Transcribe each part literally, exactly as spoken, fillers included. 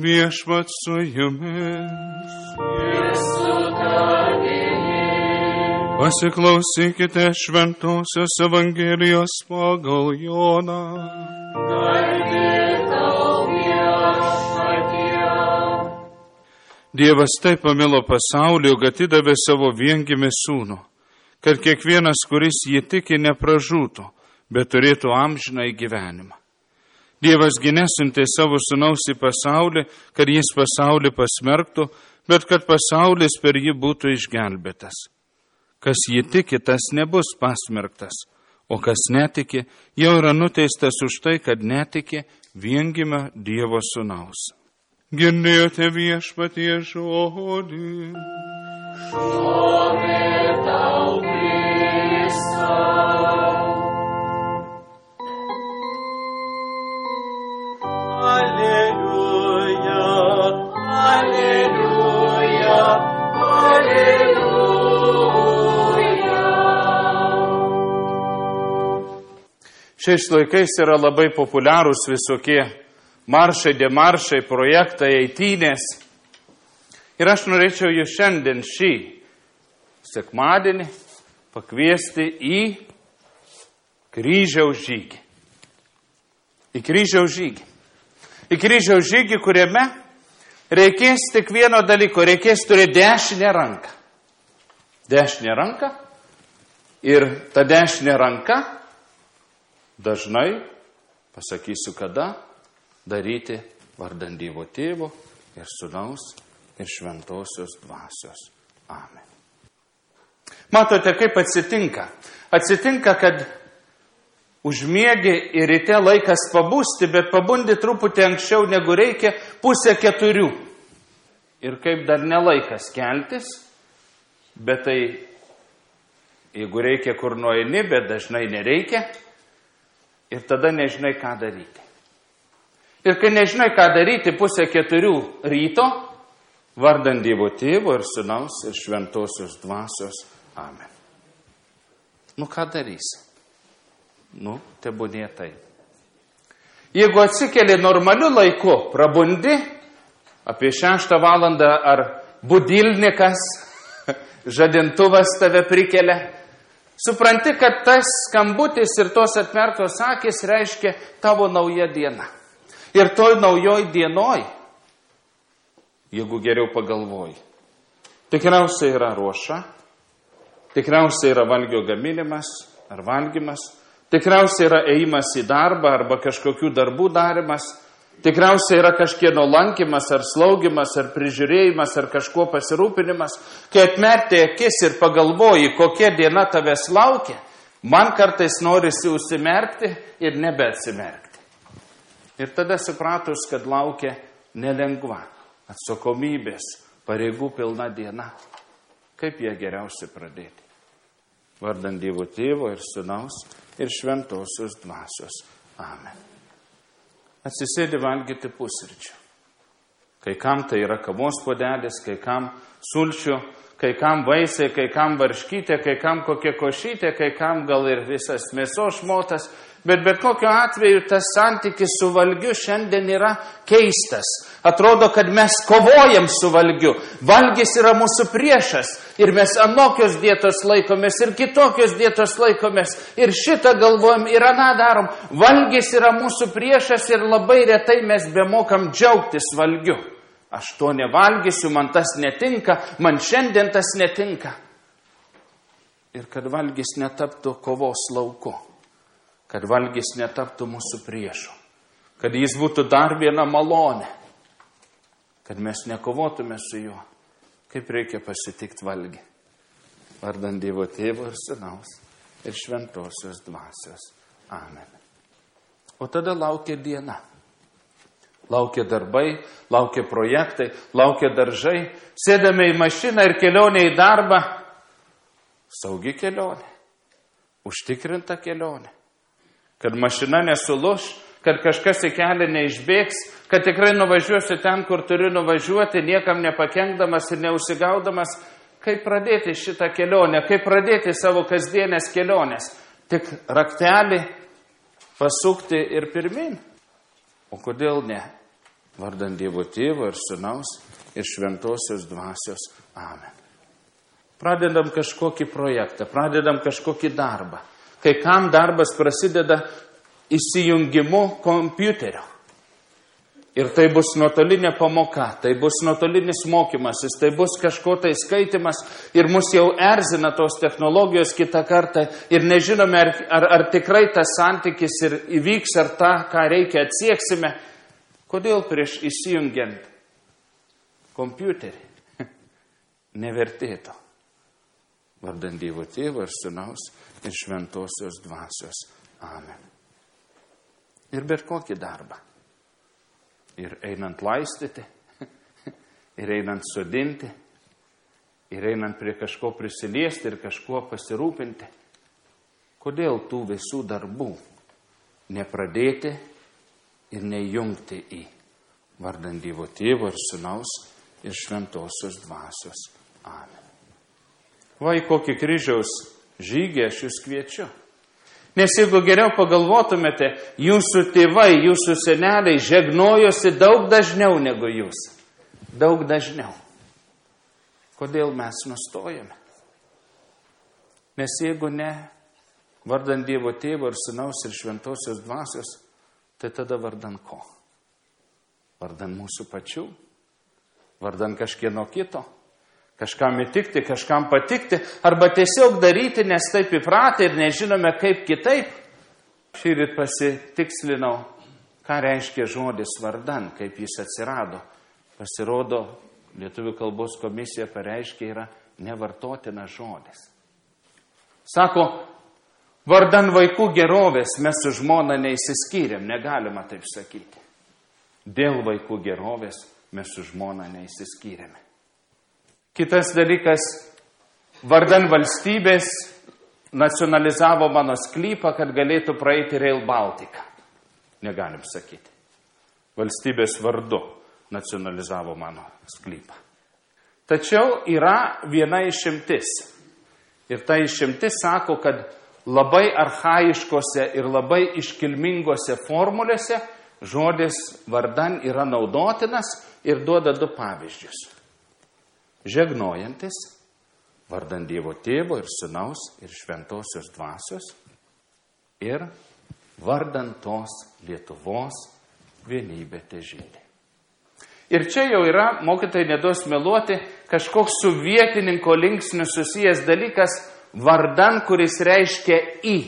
Viešpats su jumis. Ir su tavimi. Pasiklausykite šventosios Evangelijos pagal Joną. Garbė tau, Viešpatie. Dievas taip pamilo pasaulį, kad atidavė savo viengimį sūnų, kad kiekvienas, kuris jį tiki, nepražūtų, bet turėtų amžinąjį gyvenimą. Dievas gi nesiuntė savo sūnaus į pasaulį, kad jis pasaulį pasmerktų, bet kad pasaulis per jį būtų išgelbėtas. Kas jį tiki, tas nebus pasmerktas, o kas netiki, jau yra nuteistas už tai, kad netiki viengimio Dievo sūnaus. Girdėjote Viešpatie žodį. Šlovė tau, Kristau. Alleluja, alleluja, alleluja. Šiais laikais yra labai populiarūs visokie maršai, demaršai, projektai, eitynės. Ir aš norėčiau jūs šiandien šį sekmadienį pakviesti į kryžiaus žygį. Į kryžiaus žygį. Į kryžiaus žygį, kuriame reikės tik vieno dalyko, reikės turėti dešinę ranką. Dešinę ranką ir ta dešinė ranka dažnai, pasakysiu kada, daryti vardan Dievo Tėvo ir Sūnaus ir Šventosios Dvasios. Amen. Matote, kaip atsitinka? Atsitinka, kad užmiegi ir ryte laikas pabusti, bet pabundi truputį anksčiau negu reikia, pusę keturių. Ir kaip dar nelaikas keltis, bet tai, jeigu reikia kur nueini, bet dažnai nereikia, ir tada nežinai, ką daryti. Ir kai nežinai, ką daryti, pusę keturių ryto, vardan Dievo Tėvo ir Sūnaus ir Šventosios Dvasios. Amen. Nu, ką darysi? Nu, tebūnie tai. Jeigu atsikeli normaliu laiku, prabundi, apie šeštą valandą ar budilnikas, žadintuvas tave prikelia, supranti, kad tas skambutis ir tos atmerktos akis reiškia tavo nauja diena. Ir toj naujoj dienoj, jeigu geriau pagalvoji, tikriausiai yra ruoša, tikriausiai yra valgio gaminimas ar valgymas, tikriausiai yra ėjimas į darbą arba kažkokių darbų darimas, tikriausiai yra kažkieno lankymas ar slaugimas ar prižiūrėjimas ar kažkuo pasirūpinimas. Kai atmerti akis ir pagalvoji, kokia diena tavęs laukia, man kartais norisi užsimerkti ir nebeatsimerkti. Ir tada supratus, kad laukia nelengva atsakomybės, pareigų pilna diena. Kaip ją geriausiai pradėti? Vardan Dievo Tėvo ir Sūnaus ir Šventosios Dvasios. Amen. Atsisėdi valgyti pusryčių. Kai kam tai yra kavos puodelis, kai kam sulčių, kai kam vaisiai, kai kam varškytė, kai kam kokia košytė, kai kam gal ir visas mėsos šmotas. Bet bet kokiu atveju tas santykis su valgiu šiandien yra keistas. Atrodo, kad mes kovojam su valgiu. Valgis yra mūsų priešas. Ir mes anokios dietos laikomės, ir kitokios dietos laikomės. Ir šitą galvojam, ir aną darom. Valgis yra mūsų priešas ir labai retai mes bemokam džiaugtis valgiu. Aš to nevalgysiu, man tas netinka, man šiandien tas netinka. Ir kad valgis netaptų kovos lauku. Kad valgis netaptų mūsų priešų, kad jis būtų dar viena malonė, kad mes nekovotume su juo, kaip reikia pasitikti valgį. Vardan Dievo Tėvo ir Sūnaus ir Šventosios Dvasios. Amen. O tada laukia diena. Laukia darbai, laukia projektai, laukia daržai. Sėdame į mašiną ir kelionė į darbą. Saugi kelionė. Užtikrinta kelionė. Kad mašina nesulūš, kad kažkas į kelią neišbėgs, kad tikrai nuvažiuosiu ten, kur turiu nuvažiuoti, niekam nepakenkdamas ir neužsigaudamas. Kaip pradėti šitą kelionę, kaip pradėti savo kasdienės kelionės? Tik raktelį pasukti ir pirmin? O kodėl ne? vardant Dievo Tėvo ir Sūnaus ir Šventosios Dvasios. Amen. Pradedam kažkokį projektą, pradedam kažkokį darbą. Kai kam darbas prasideda įsijungimu kompiuterio. Ir tai bus nuotolinė pamoka, tai bus nuotolinis mokymasis, tai bus kažko tai skaitimas ir mus jau erzina tos technologijos kitą kartą ir nežinome, ar, ar, ar tikrai tas santykis ir įvyks, ar tą, ką reikia, atsieksime. Kodėl prieš įsijungiant kompiuterį nevertėtų? Vardant Dievo Tėvo ir Sūnaus ir Šventosios Dvasios. Amen. Ir bet kokį darbą. Ir einant laistyti, ir einant sodinti, ir einant prie kažko prisiliesti ir kažkuo pasirūpinti. Kodėl tų visų darbų nepradėti ir neįjungti į vardant Dievo Tėvo ir Sūnaus ir Šventosios Dvasios. Amen. Va, į kokį kryžiaus žygį aš jūs kviečiu. Nes jeigu geriau pagalvotumėte, jūsų tėvai, jūsų seneliai žegnojosi daug dažniau negu jūs. Daug dažniau. Kodėl mes nustojame? Nes jeigu ne, vardant Dievo Tėvo ir Sūnaus ir Šventosios Dvasios, tai tada vardant ko? Vardant mūsų pačių? Vardant kažkieno kito? Kažkam įtikti, kažkam patikti, arba tiesiog daryti, nes taip įpratę ir nežinome kaip kitaip. Šįryt pasitikslinau, ką reiškia žodis vardan, kaip jis atsirado. Pasirodo, Lietuvių kalbos komisija pareiškia, yra nevartotinas žodis. Sako, vardan vaikų gerovės mes su žmona neįsiskyrėm, negalima taip sakyti. Dėl vaikų gerovės mes su žmona neįsiskyrėme. Kitas dalykas, vardan valstybės nacionalizavo mano sklypą, kad galėtų praeiti Rail Baltica. Negalim sakyti. Valstybės vardu nacionalizavo mano sklypą. Tačiau yra viena išimtis. Ir ta išimtis sako, kad labai archaiškose ir labai iškilmingose formulėse žodis vardan yra naudotinas ir duoda du pavyzdžius. Žegnojantis, vardant Dievo Tėvo ir Sūnaus ir Šventosios Dvasios ir vardant tos Lietuvos vienybė težydi. Ir čia jau yra, mokytojai neduos meluoti, kažkoks su vietininko linksniu susijęs dalykas, vardan, kuris reiškia į.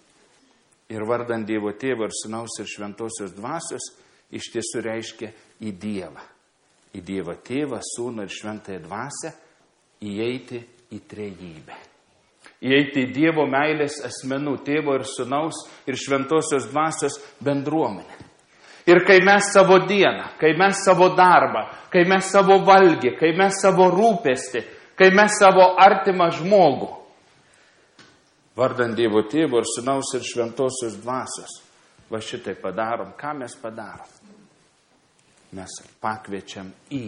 Ir vardant Dievo Tėvo ir Sūnaus ir Šventosios Dvasios iš tiesų reiškia į Dievą. Į Dievą Tėvą, Sūnų ir Šventąją Dvasią, įeiti į trejybę. Įeiti į Dievo meilės asmenų, Tėvo ir Sūnaus ir Šventosios Dvasios bendruomenę. Ir kai mes savo dieną, kai mes savo darbą, kai mes savo valgį, kai mes savo rūpestį, kai mes savo artimą žmogų, vardant Dievo Tėvo ir Sūnaus ir Šventosios Dvasios, va šitai padarom, ką mes padarom? Mes pakviečiam į,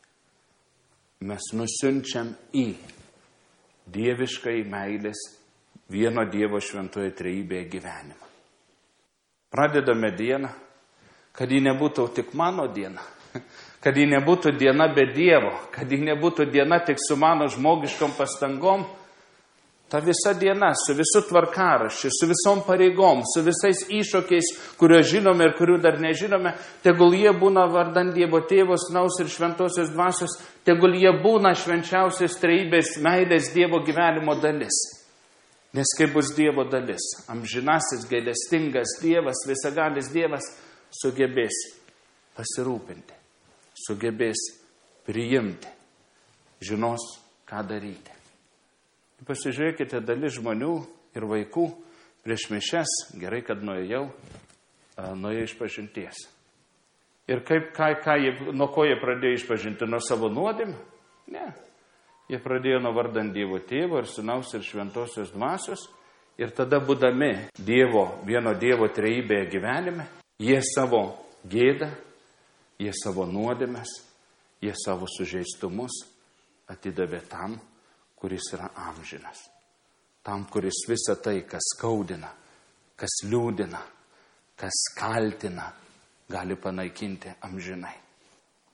mes nusiunčiam į dieviškai meilės vieno Dievo šventoje trejybėje gyvenimą. Pradedame dieną, kad ji nebūtų tik mano diena, kad ji nebūtų diena be Dievo, kad ji nebūtų diena tik su mano žmogiškom pastangom. Ta visa diena, su visu tvarkaraščiu, su visom pareigom, su visais iššūkiais, kuriuos žinome ir kurių dar nežinome, tegul jie būna vardan Dievo Tėvo, Sūnaus ir Šventosios Dvasios, tegul jie būna švenčiausios trejybės meilės Dievo gyvenimo dalis. Nes kai bus Dievo dalis, amžinasis, gailestingas Dievas, visagalis Dievas sugebės pasirūpinti, sugebės priimti, žinos, ką daryti. Pasižiūrėkite, dalis žmonių ir vaikų prieš mišias, gerai, kad nuėjau, nuėjo išpažinties. Ir kaip, ką, ką jie, nuo ko jie pradėjo išpažinti? Nuo savo nuodėmių? Ne. Jie pradėjo nuo vardant Dievo Tėvo ir Sūnaus ir Šventosios Dvasios. Ir tada, būdami Dievo, vieno Dievo trejybėje gyvenime, jie savo gėdą, jie savo nuodėmes, jie savo sužeistumus atidavė tam, kuris yra amžinas. Tam, kuris visą tai, kas skaudina, kas liūdina, kas kaltina, gali panaikinti amžinai.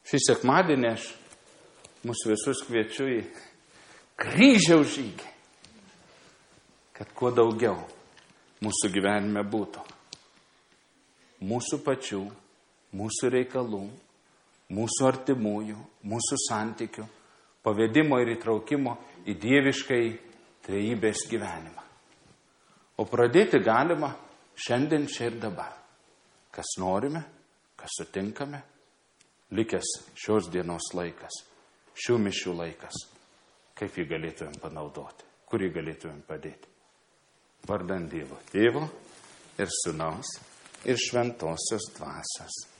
Šį sekmadienį aš mūsų visus kviečiu į kryžiaus žygį, kad kuo daugiau mūsų gyvenime būtų mūsų pačių, mūsų reikalų, mūsų artimųjų, mūsų santykių, pavedimo ir įtraukimo į dieviškai trejybės gyvenimą. O pradėti galima šiandien, čia ir dabar. Kas norime, kas sutinkame, likęs šios dienos laikas, šių mišių laikas, kaip jį galėtumėm panaudoti, kur jį galėtumėm padėti. Vardan Dievo Tėvo ir Sūnaus ir Šventosios Dvasios.